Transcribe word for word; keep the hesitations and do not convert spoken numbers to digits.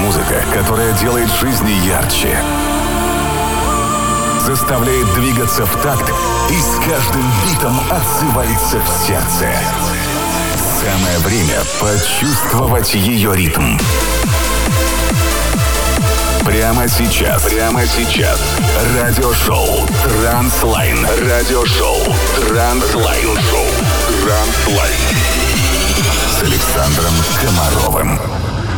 музыка, которая делает жизни ярче, заставляет двигаться в такт и с каждым битом отзывается в сердце. Самое время почувствовать ее ритм. Прямо сейчас, прямо сейчас. Радиошоу Транслайн. Радиошоу Транслайн. Шоу Транслайн. С Александром Комаровым.